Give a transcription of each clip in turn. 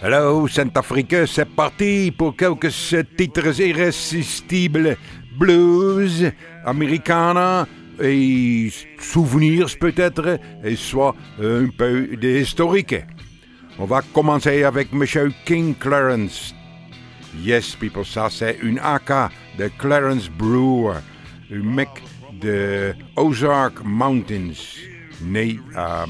Hello, Saint-Afrique, c'est parti pour quelques titres irrésistibles. Blues, Americana et souvenirs peut-être, et soit un peu d'historique. On va commencer avec Monsieur King Clarence. Yes, people, ça c'est une AK de Clarence Brewer, un mec de Ozark Mountains, né en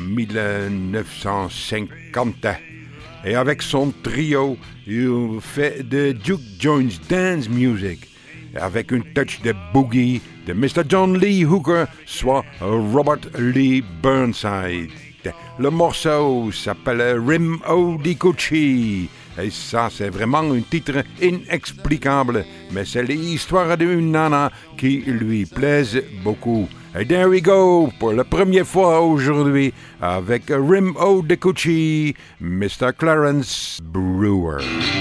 1950. Et avec son trio, il fait de juke joints dance music, avec une touch de boogie de Mr. John Lee Hooker, soit Robert Lee Burnside. Le morceau s'appelle Rim O' the Coochie. Et ça, c'est vraiment un titre inexplicable, mais c'est l'histoire d'une nana qui lui plaise beaucoup. Et there we go, pour la première fois aujourd'hui, avec Rim O' the Coochie, Mr. Clarence Brewer.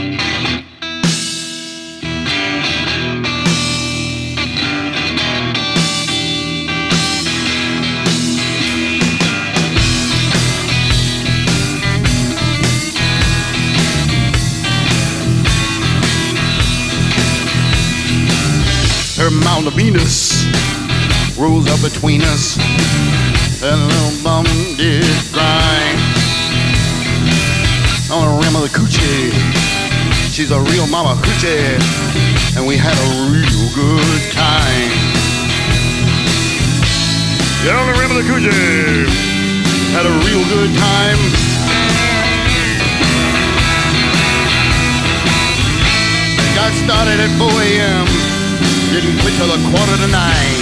Her Mount of Venus rolls up between us, and a little bum did grind on the rim of the coochie. She's a real mama coochie, and we had a real good time. Yeah, on the rim of the coochie, had a real good time. Got started at 4 a.m. Didn't quit till 8:45.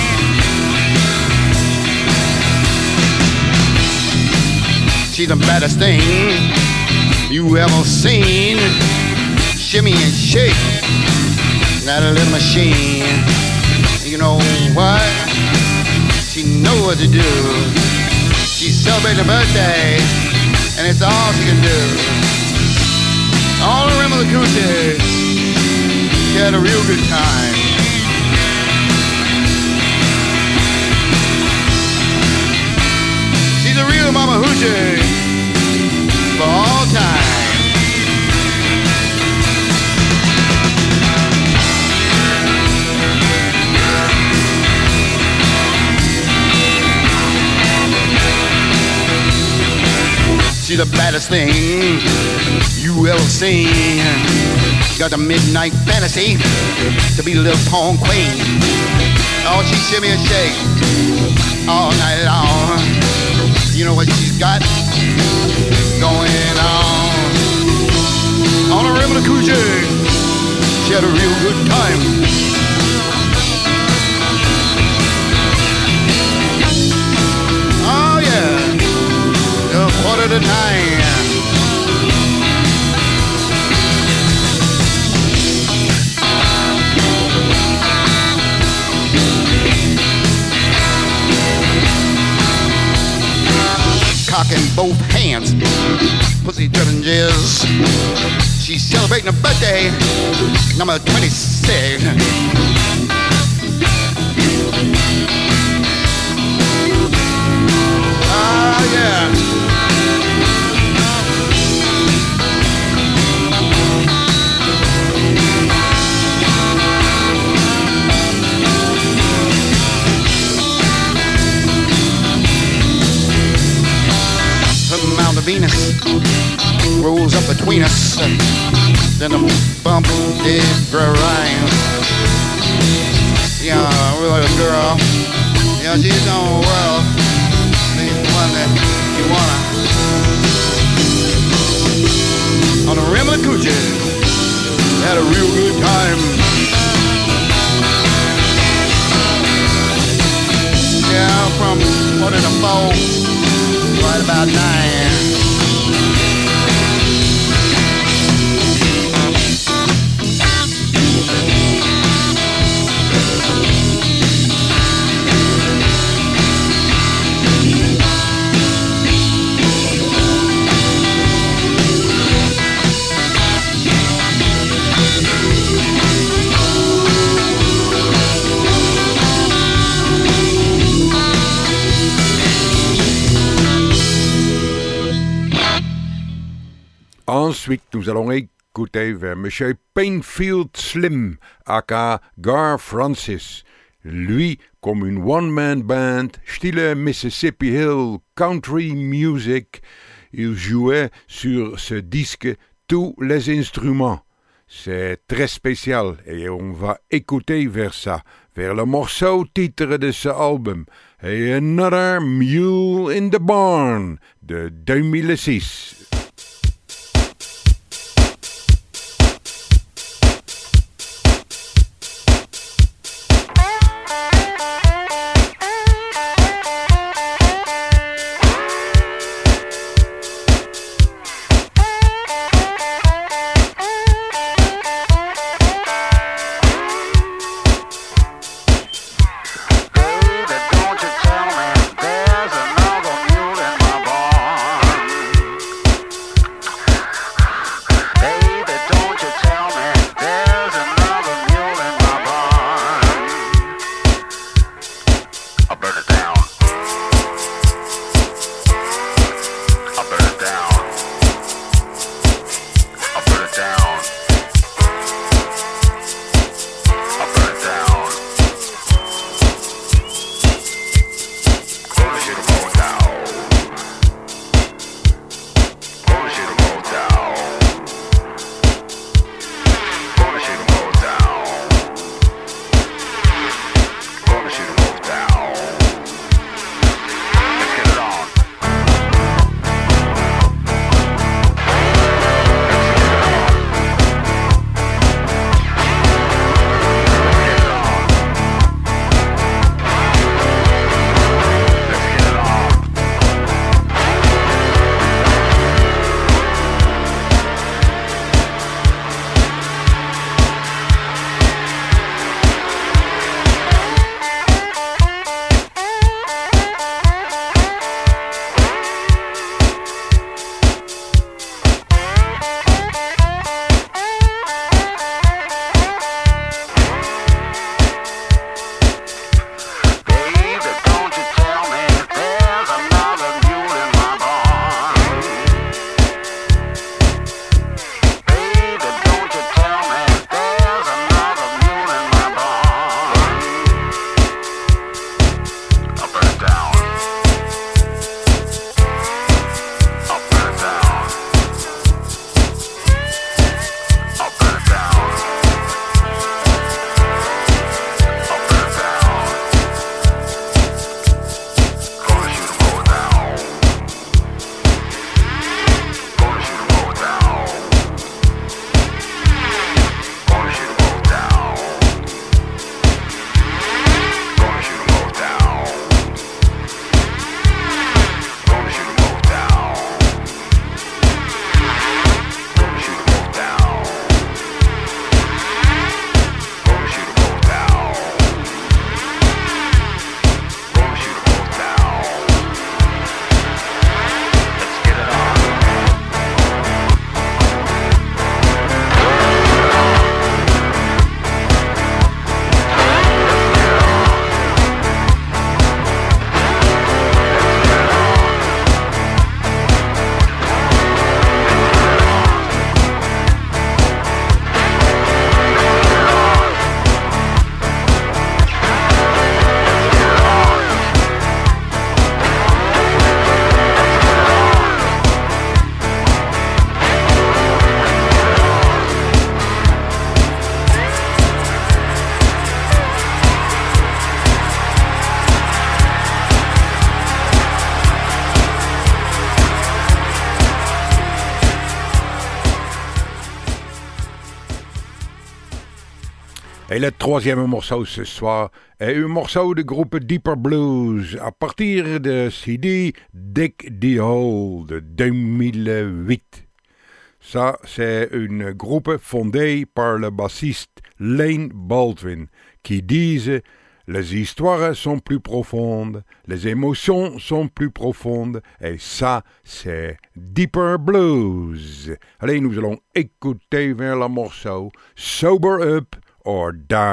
She's the baddest thing you ever seen. Shimmy and shake, that little machine. You know what? She knows what to do. She's celebrating her birthday, and it's all she can do. On the rim of the coochie, she had a real good time. She's a real mama hoochie for all time. She's the baddest thing you ever seen. Got the midnight fantasy to be the little pawn queen. Oh, she shimmy and shake all night long. You know what she's got going on. On the rim of the coochie, she had a real good time. Oh yeah, 8:45. Cocking both hands, pussy dripping jizz. She's celebrating her birthday, number 26. Ah, yeah. Mount of Venus rolls up between us, then the bump did grind. Yeah, real little girl. Yeah, she's on the world. She's one that you wanna. On the rim of the coochie, had a real good time. Yeah, from 1 to 4. Right about 9. Ensuite, nous allons écouter vers M. Painfield Slim, aka Gar Francis. Lui, comme une one-man band, style Mississippi Hill Country Music, il jouait sur ce disque tous les instruments. C'est très spécial et on va écouter vers ça, vers le morceau titre de ce album, Another Mule in the Barn de 2006. Et le troisième morceau ce soir est un morceau du groupe Deeper Blues à partir de CD Dig the Hole de 2008. Ça, c'est un groupe fondé par le bassiste Lane Baldwin qui disent « Les histoires sont plus profondes, les émotions sont plus profondes, et ça, c'est Deeper Blues. » Allez, nous allons écouter vers le morceau « Sober Up or Die ».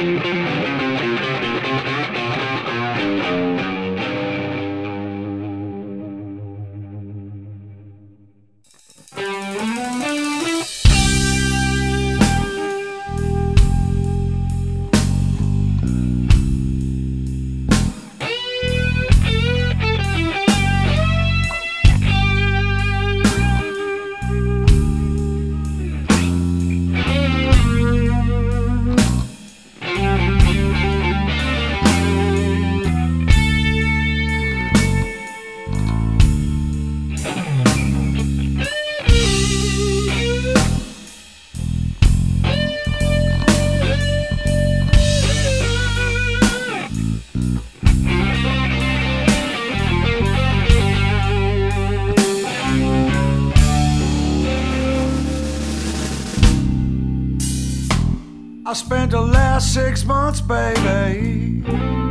I spent the last 6 months, baby,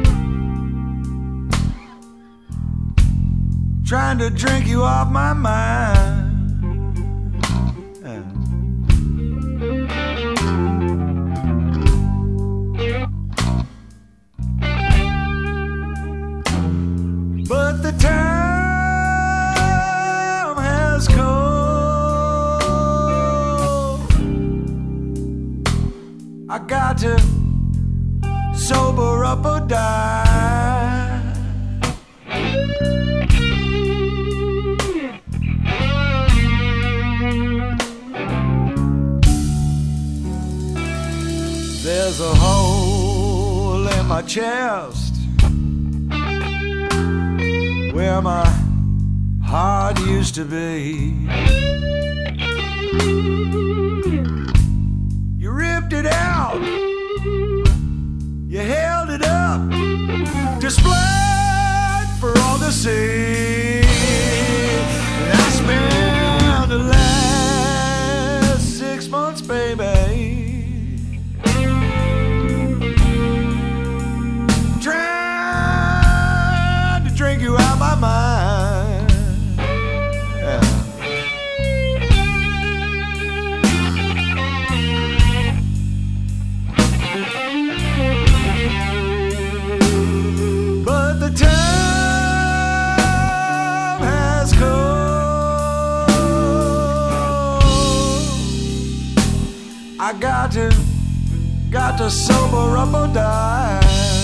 trying to drink you off my mind. But the time has come. I got to sober up or die. There's a hole in my chest where my heart used to be. You ripped it out, you held it up, displayed for all to see. And I spent the last 6 months, baby, trying to drink you out my mind. Yeah. But the time has come. I got to sober up or die.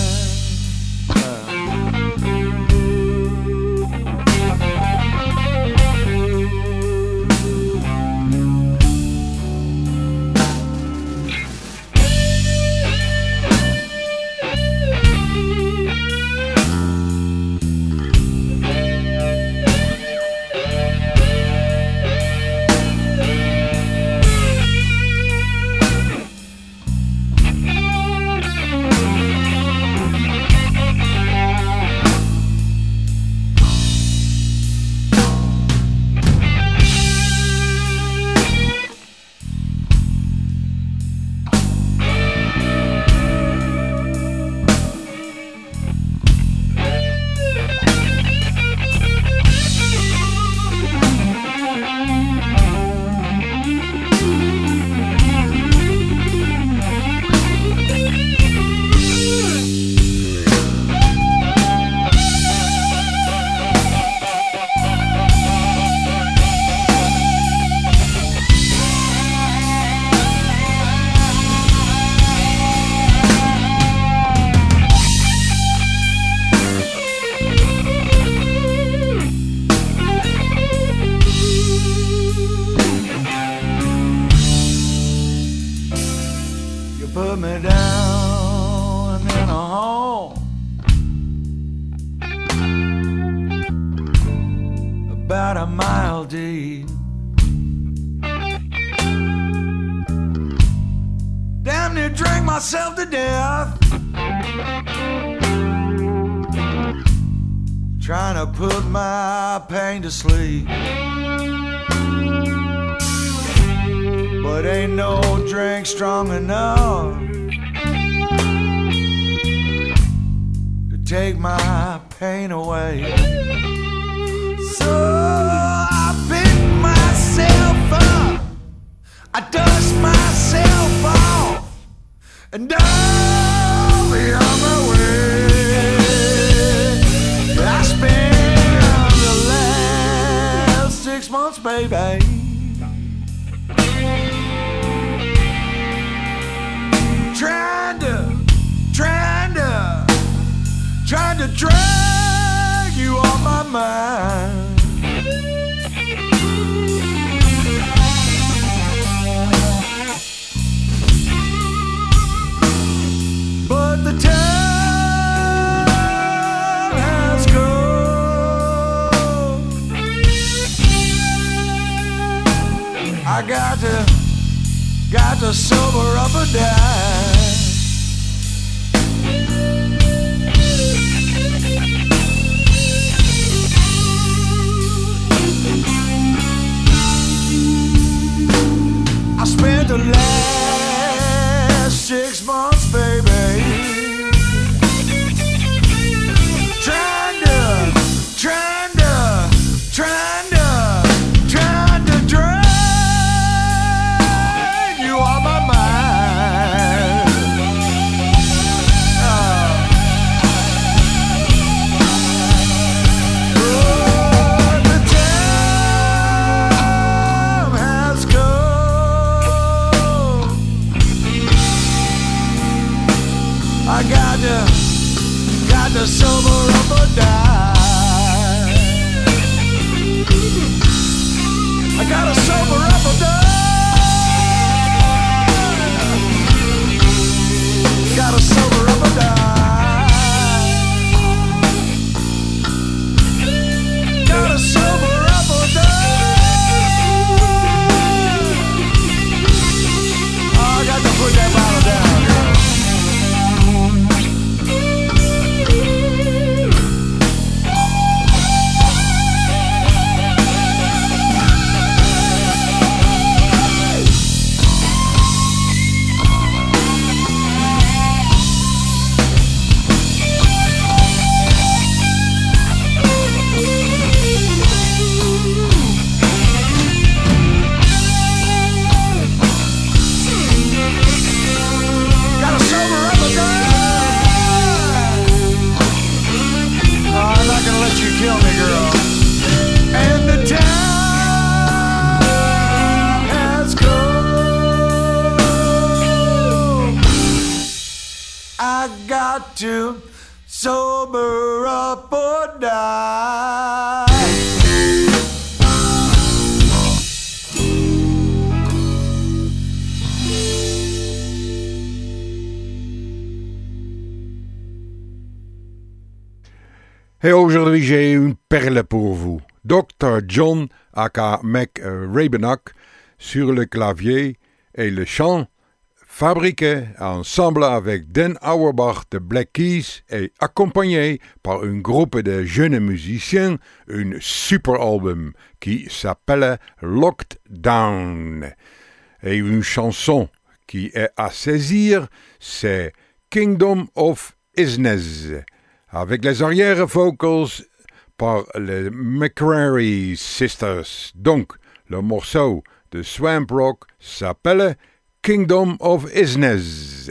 Put me down in a hole about a mile deep. Damn near drank myself to death, trying to put my pain to sleep. But ain't no drink strong enough to take my pain away. So I pick myself up, I dust myself off, and be on my way. I spent the last 6 months, baby, trying to drag you on my mind. But the time has come. I got to sober up and die. I spent the last 6 months, baby, trying to drag you on my mind. The time has come. I got to sober up or die. I gotta sober up or die. Gotta sober up or die. Gotta sober up or die. Oh, I got to put that bottle down. Kill me, girl. And the time has come. I got to sober up or die. Et aujourd'hui, j'ai une perle pour vous. Dr. John aka Mac Rabenach sur le clavier et le chant, fabriqué ensemble avec Dan Auerbach de Black Keys et accompagné par un groupe de jeunes musiciens, un super album qui s'appelle Locked Down. Et une chanson qui est à saisir, c'est Kingdom of Isness, avec les arrières vocals par les McCrary Sisters. Donc, le morceau de Swamp Rock s'appelle Kingdom of Isness.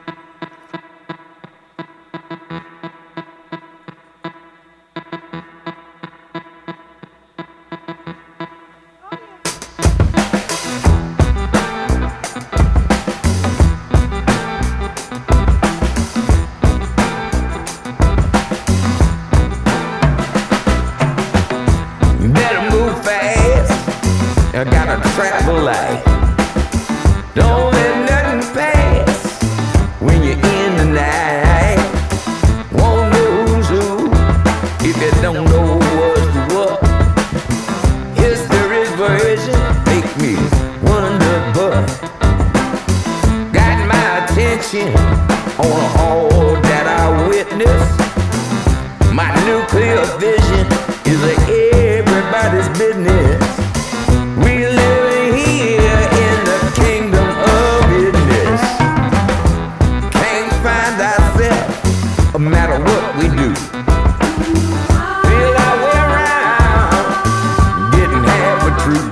I gotta travel light. Don't let nothing pass when you're in the night. Won't know who's who if you don't know what's what. History's version make me wonder, but got my attention on all that I witnessed. My nuclear vision is everybody's business. We live here in the kingdom of business. Can't find ourselves, no matter what we do. Feel our way around, getting half a truth.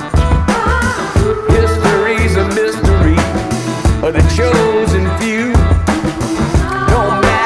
History's a mystery of the chosen few. Don't matter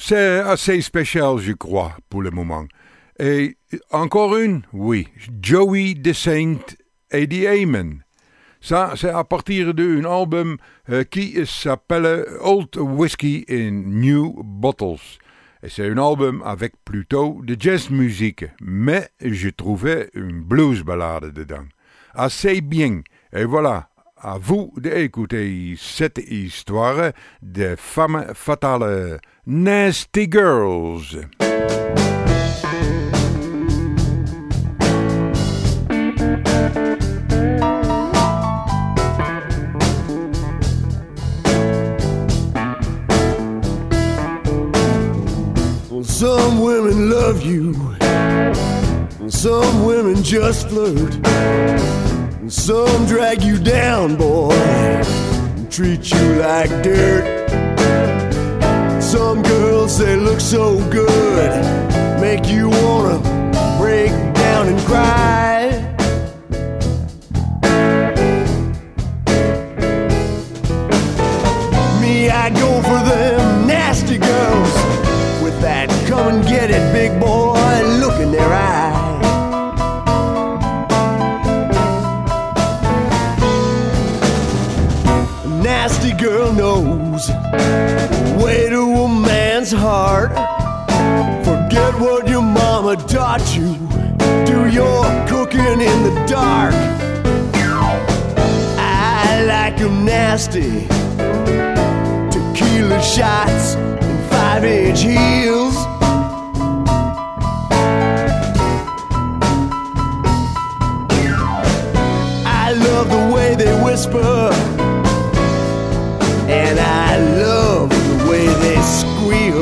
C'est assez spécial, je crois, pour le moment. Et encore une, oui, Joey DeSaint et The Amen. Ça, c'est à partir d'un album qui s'appelle Old Whiskey in New Bottles. Et c'est un album avec plutôt de jazz musique, mais je trouvais une blues ballade dedans. Assez bien. Et voilà, à vous d'écouter cette histoire de femmes fatales, Nasty Girls. Some women love you, and some women just flirt, and some drag you down, boy, and treat you like dirt. Some girls, they look so good, make you wanna break down and cry. Me, I go for them nasty girls with that come and get it, big boy, look in their eye. A nasty girl knows the way to a man's heart. Forget what your mama taught you, do your cooking in the dark. I like them nasty, tequila shots, 5-inch heels. I love the way they whisper, and I love the way they squeal.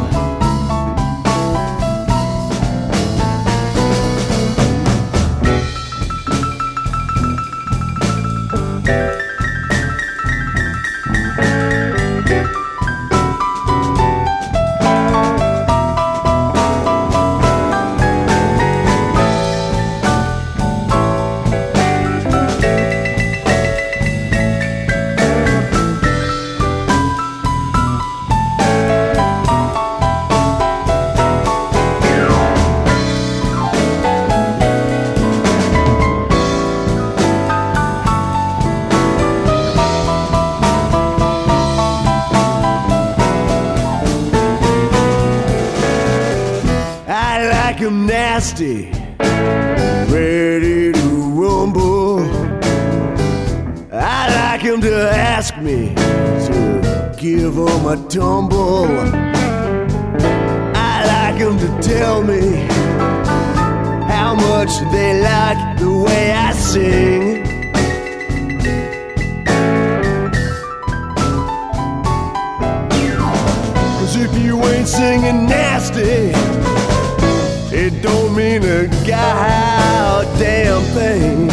Nasty, ready to rumble. I like him to ask me to give him a tumble. I like him to tell me how much they like the way I sing. 'Cause if you ain't singing nasty, it don't mean a goddamn thing.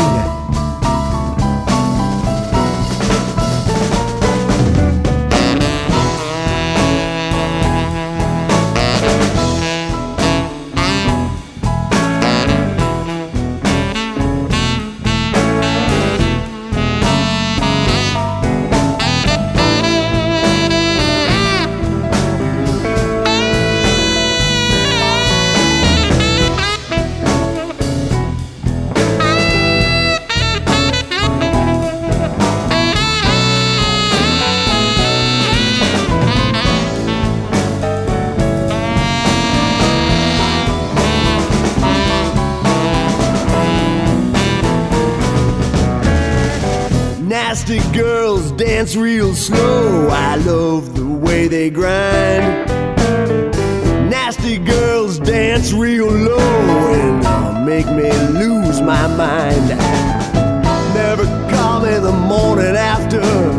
Nasty girls dance real slow, I love the way they grind. Nasty girls dance real low and make me lose my mind. Never call me the morning after,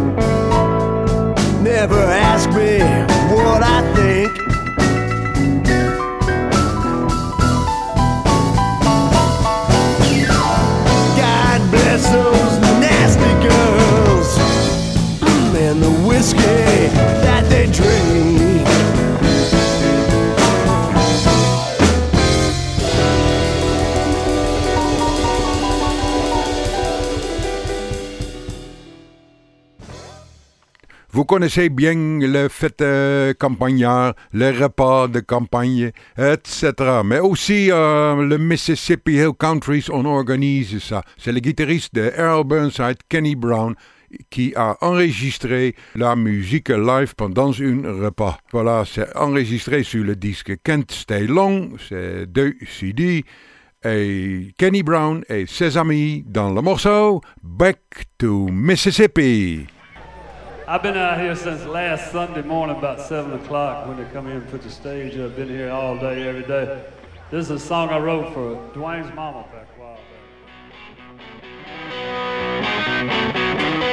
never ask me what I think. God bless those nasty girls and the whiskey that they drink. Vous connaissez bien le fête campagnard, les repas de campagne, etc. Mais aussi le Mississippi Hill Countries, on organise ça. C'est le guitariste de Earl Burnside, Kenny Brown, qui a enregistré la musique live pendant un repas. Voilà, c'est enregistré sur le disque Can't Stay Long, c'est 2 CD. Et Kenny Brown et ses amis dans le morceau Back to Mississippi. I've been out here since last Sunday morning about 7 o'clock when they come here and put the stage up. I've been here all day, every day. This is a song I wrote for Dwayne's mama back a while back.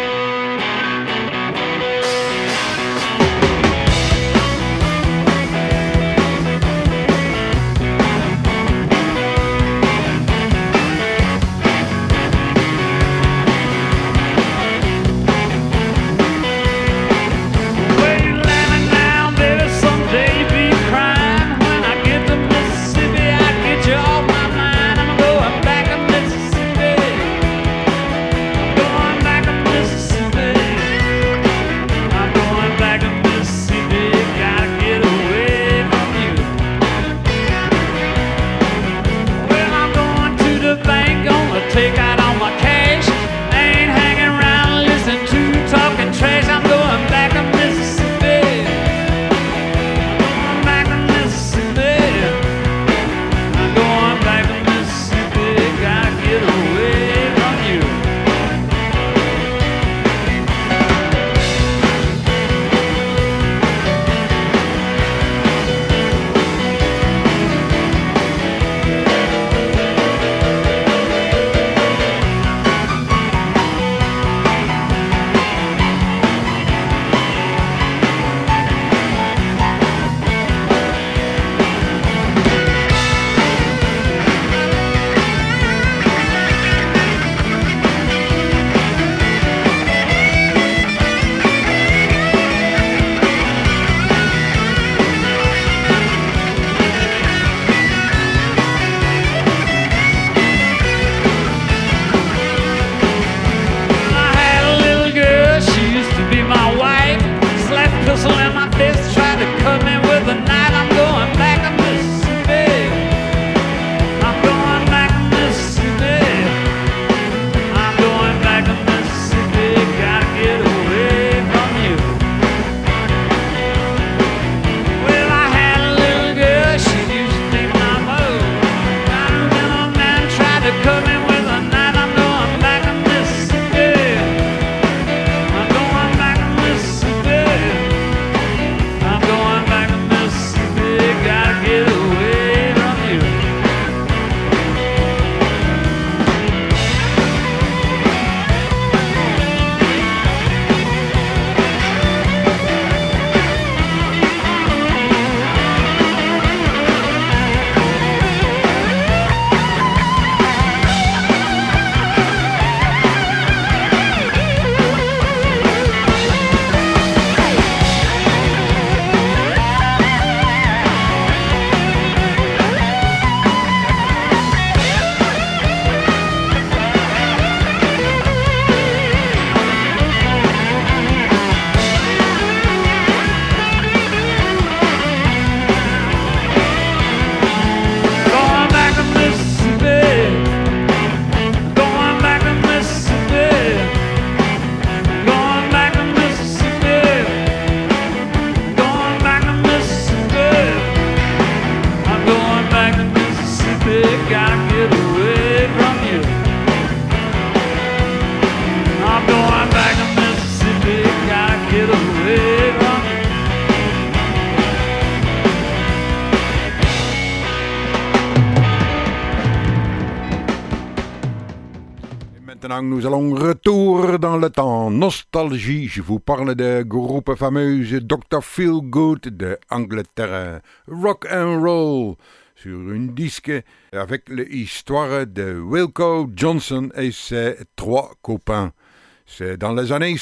Nous allons retour dans le temps. Nostalgie, je vous parle de groupe fameuse Dr. Feelgood de Angleterre. Rock and Roll sur une disque avec l'histoire de Wilco Johnson et ses 3 copains. C'est dans les années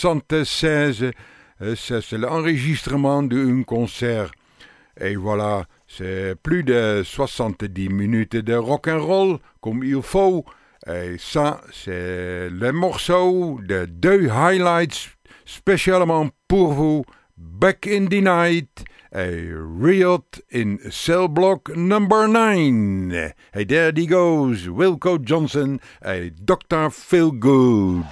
76, c'est l'enregistrement d'un concert. Et voilà, c'est plus de 70 minutes de rock and roll comme il faut. Et ça, c'est le morceau de 2 highlights spécialement pour vous, Back in the Night, a Riot in Cell Block number 9. Hey, there he goes, Wilco Johnson, a Dr. Feelgood.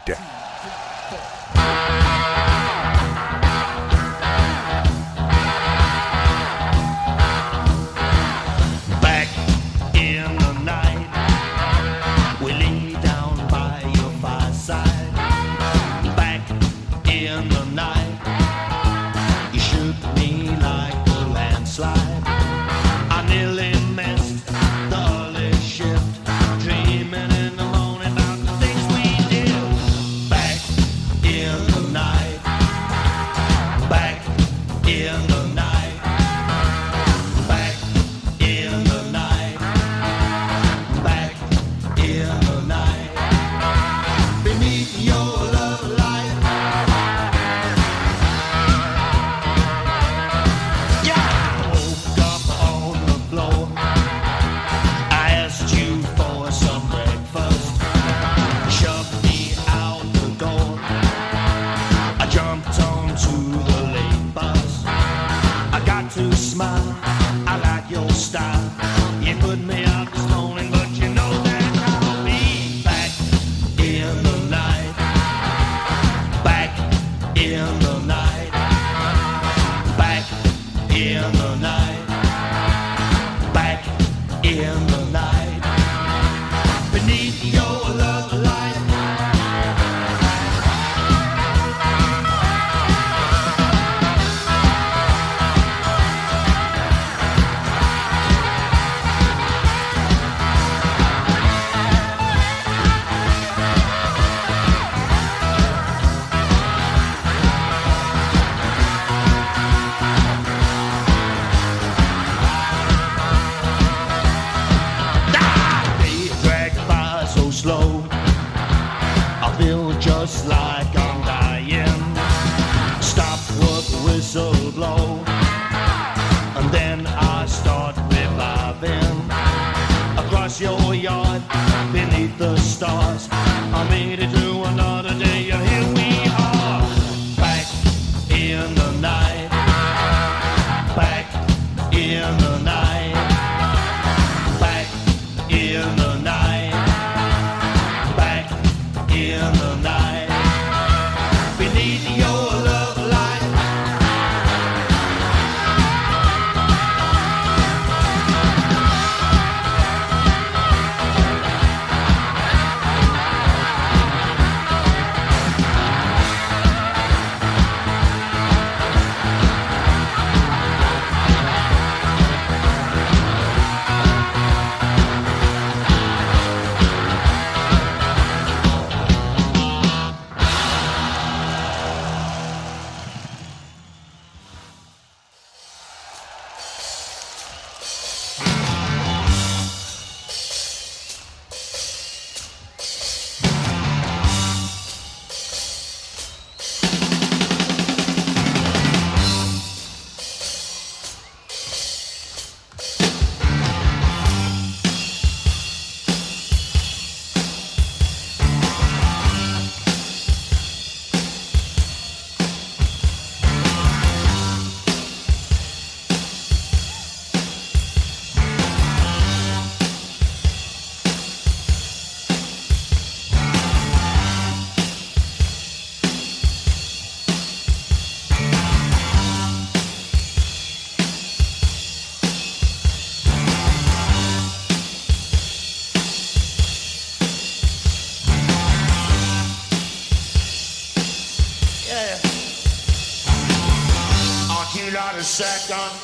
Second,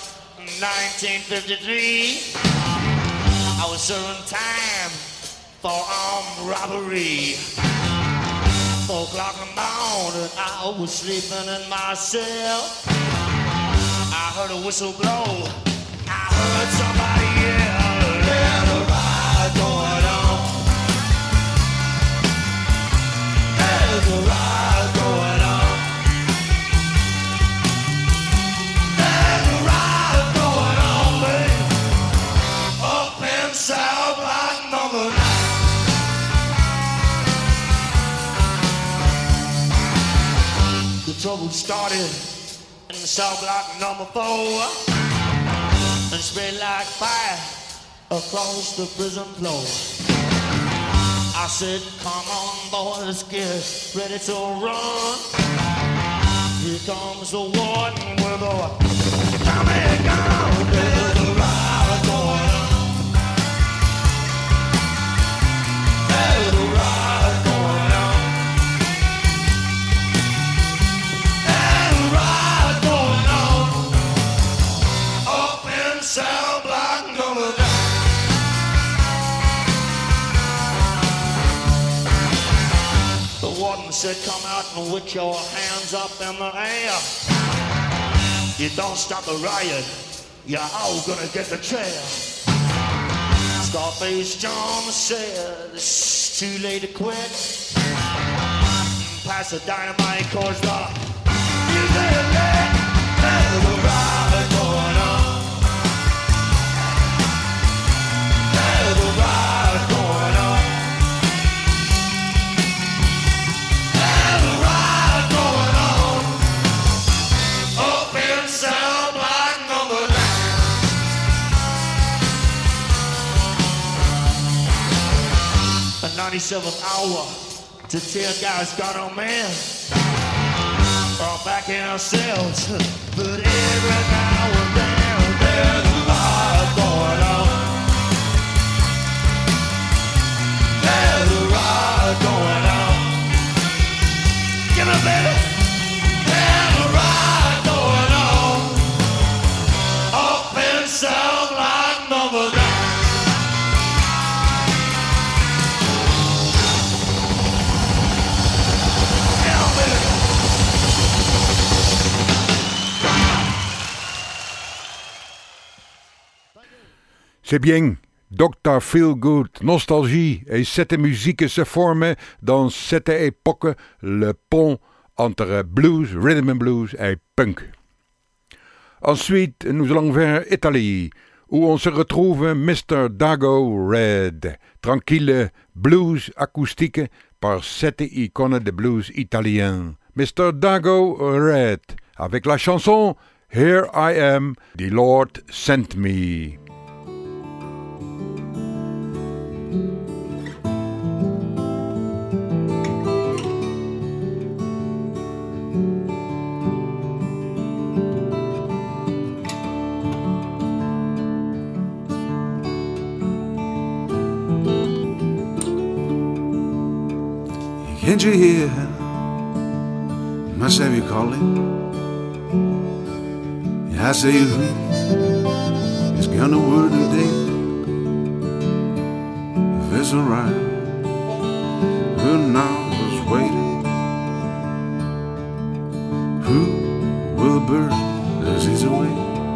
1953, I was serving time for armed robbery. 4 o'clock in the morning, I was sleeping in my cell. I heard a whistle blow, I heard somebody yell, there's a riot going on. There's a riot going on. South Block number 9. The started in cell block number 4 and spread like fire across the prison floor. I said, come on boys, get ready to run. Here comes the warden with a Tommy gun. There's a riot going on. There's a riot going on. There's a riot going on up in cell block number 9. The warden said, come out and with your hands up in the air. You don't stop the riot, you're all gonna get the chair. Scarface John said, it's too late to quit. Pass the dynamite, cause the music lit. There's a riot going on. There's a riot going on. There's a riot going on up in cell block number 9. The 97th hour to tear guys got on man. We're back in ourselves, but every now and then there's a riot going on. There's a riot going on. Give me a minute. There's a riot going on up in cell block number 9. C'est bien, Dr. Feelgood, nostalgie et cette musique se forme dans cette époque le pont entre blues, rhythm and blues et punk. Ensuite, nous allons vers Italie, où on se retrouve Mr. Dago Red, tranquille blues acoustique par cette icône de blues italien. Mr. Dago Red, avec la chanson Here I Am, The Lord Sent Me. Can't you hear my Savior calling? I say who is gonna word today? If it's alright, who now is waiting? Who will burn as he's away?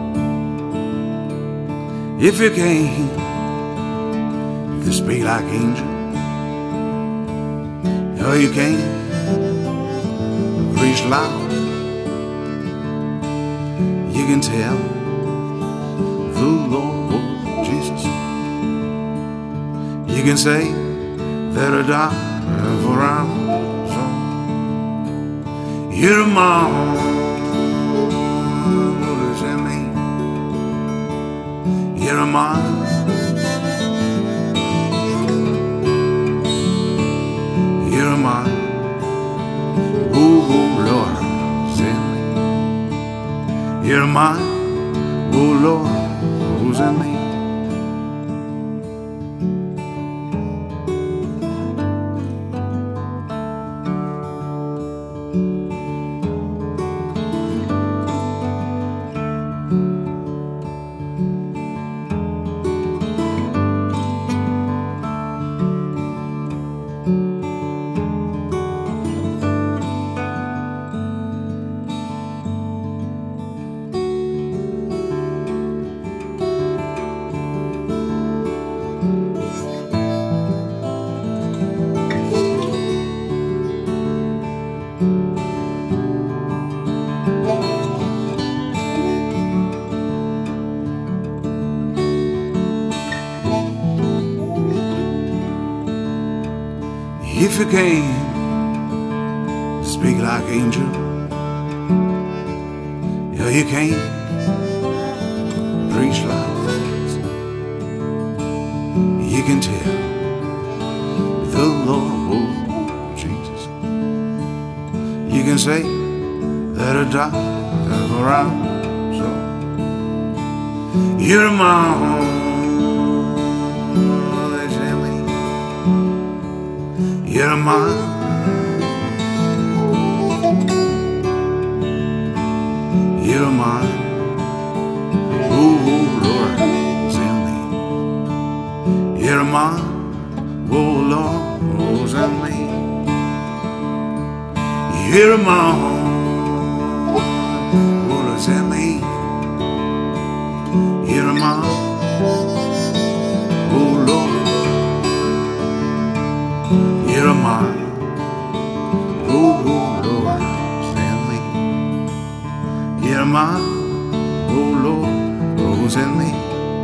If you came to speak like angel, oh, you can't preach loud. You can tell the Lord Jesus. You can say that I died for our song. You're mom, what does that mean? You're a mom. You're mine. Oh, Lord, send me. You're mine. Oh, Lord, who's in me? If you came to speak like angel, Well, you can't preach like this. You can tell the Lord, oh Jesus. You can say that a doctor around, so you're my home, they say me. You're mine. You're mine. Oh Lord, send me. You're mine. Oh Lord, send me. You're mine. Oh Lord, send me. You're mine. Oh Lord, you're mine. Oh Lord, send me. You're mine. Oh Lord, oh send me.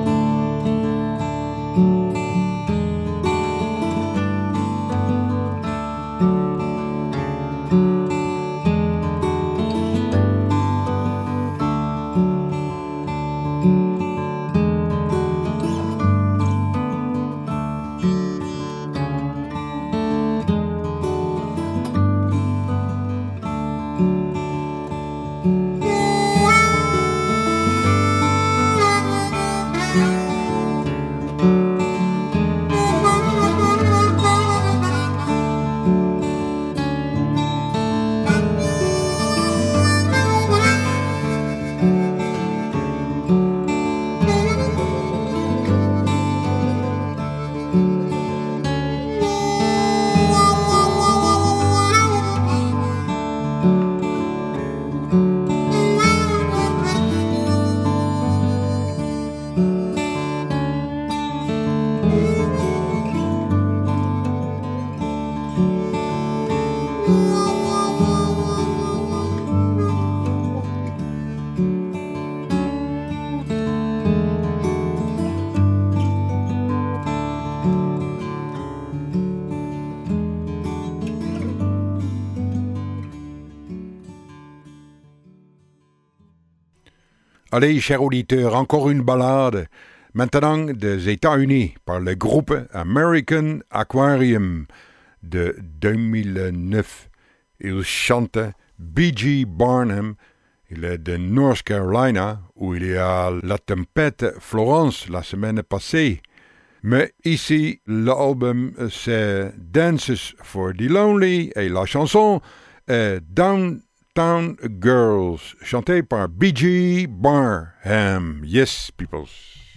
Allez, chers auditeurs, encore une ballade, maintenant des États-Unis, par le groupe American Aquarium de 2009. Il chante B.G. Barnum, il est de North Carolina, où il y a la tempête Florence la semaine passée. Mais ici, l'album c'est Dances for the Lonely et la chanson est Downtown Girls, chantée par B.G. Barnum. Yes, peoples.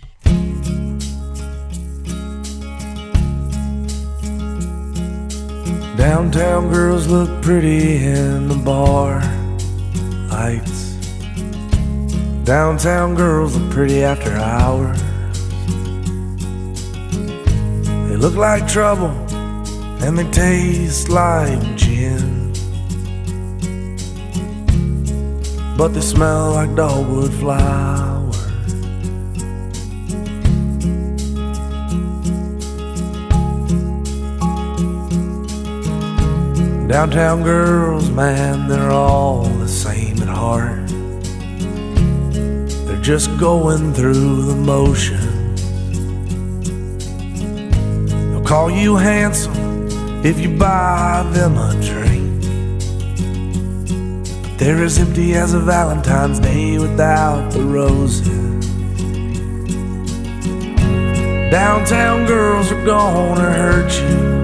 Downtown girls look pretty in the bar lights. Downtown girls look pretty after hours. They look like trouble and they taste like gin, but they smell like dogwood flowers. Downtown girls, man, they're all the same at heart. They're just going through the motions. They'll call you handsome if you buy them a drink, but they're as empty as a Valentine's Day without the roses. Downtown girls are gonna hurt you.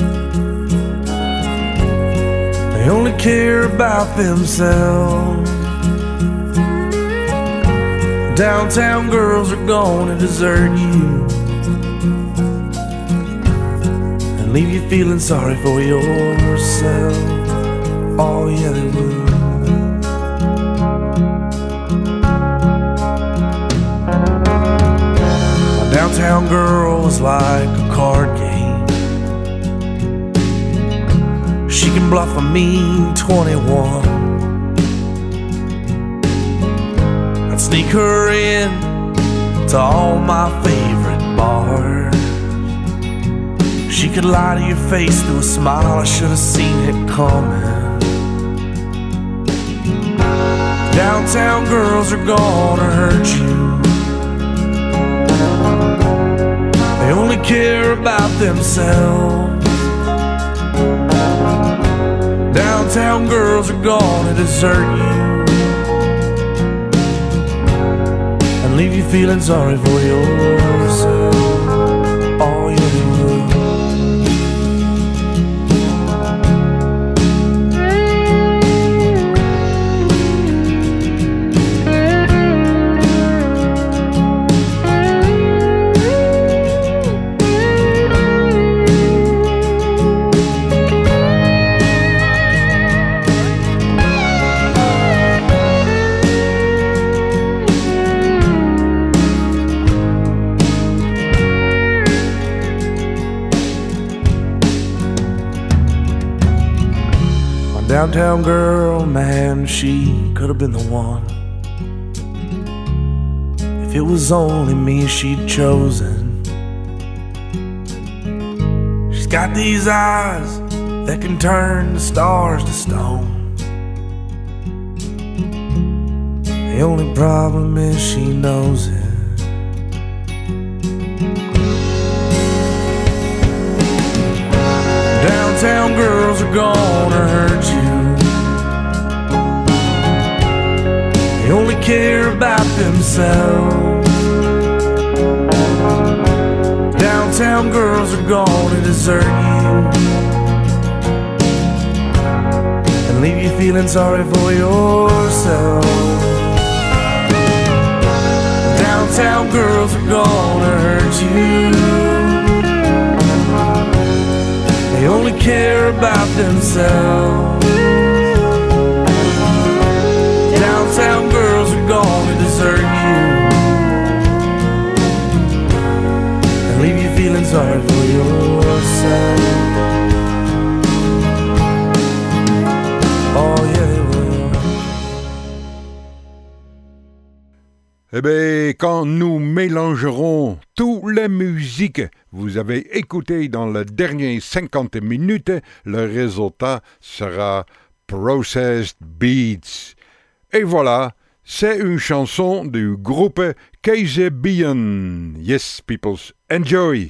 They only care about themselves. Downtown girls are gonna desert you and leave you feeling sorry for yourself. Oh yeah, they will. My downtown girl is like a card game. She can bluff a mean 21. I'd sneak her in to all my favorite bars. She could lie to your face through a smile. I should have seen it coming. Downtown girls are gonna hurt you. They only care about themselves. Downtown girls are gonna desert you and leave you feeling sorry for yourself. Oh, yeah, they will. Downtown girl, man, she could have been the one. If it was only me she'd chosen. She's got these eyes that can turn the stars to stone. The only problem is she knows it. Downtown girls are gonna hurt you. They only care about themselves. Downtown girls are gonna desert you and leave you feeling sorry for yourself. Downtown girls are gonna hurt you. They only care about themselves. Downtown girls are gonna desert you and leave you feeling sorry for yourself. Oh yeah, they will. Eh bien, quand nous mélangerons toutes les musiques vous avez écouté dans les dernières 50 minutes, le résultat sera Processed Beats. Et voilà, c'est une chanson du groupe Kasabian. Yes, peoples, enjoy!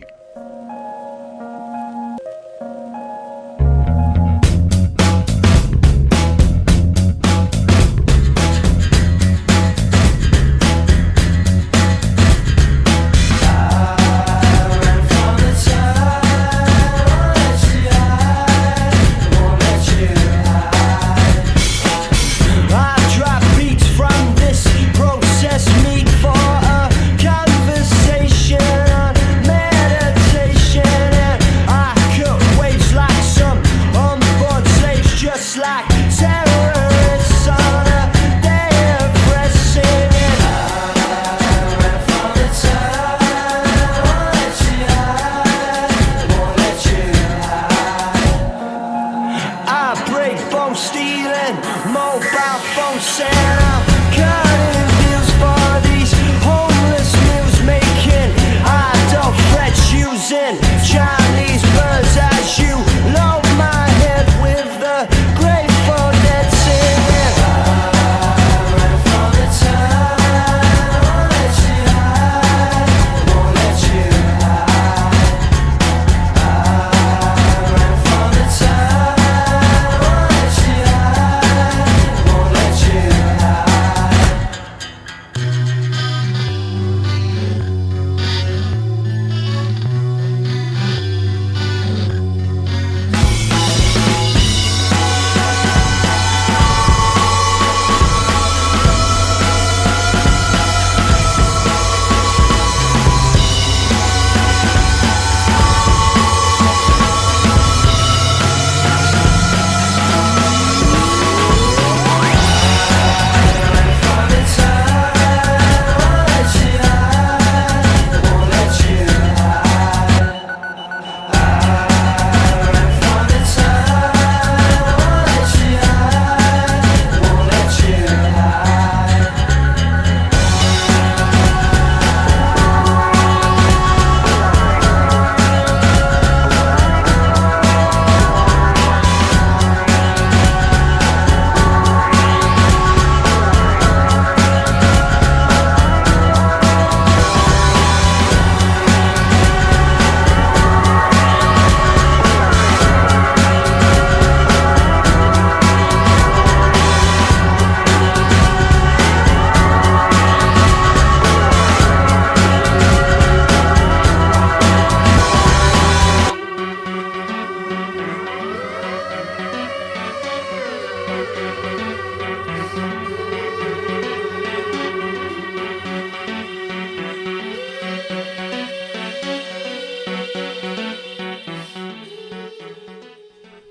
Processed meat for a conversation on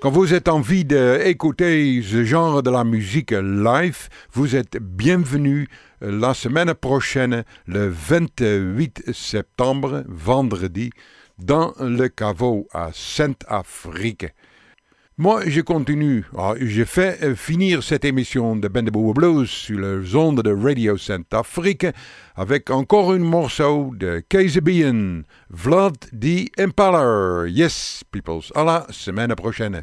Quand vous êtes envie d'écouter ce genre de la musique live, vous êtes bienvenus la semaine prochaine, le 28 septembre, vendredi, dans le caveau à Saint-Afrique. Moi, je continue. Je fais finir cette émission de Bendable Blues sur les ondes de Radio Saint-Afrique avec encore un morceau de KZBN, Vlad the Impaler. Yes, peoples. À la semaine prochaine.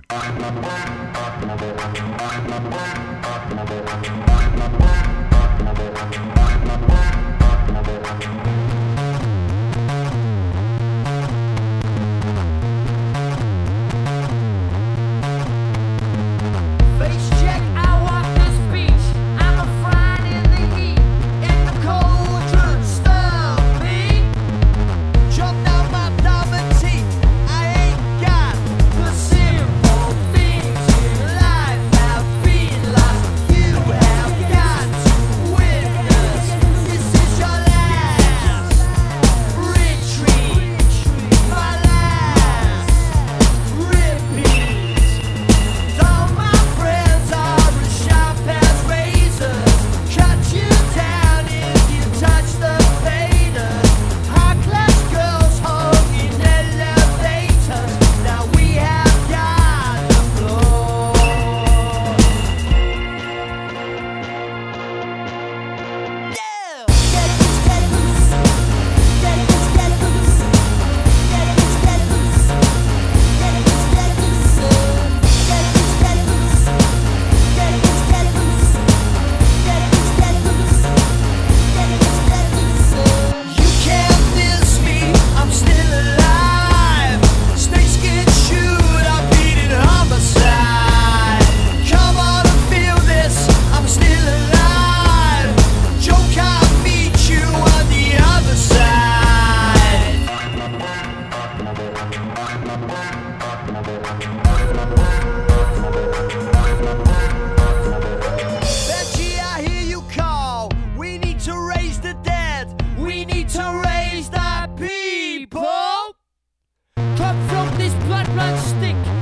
Cut from this blood stick.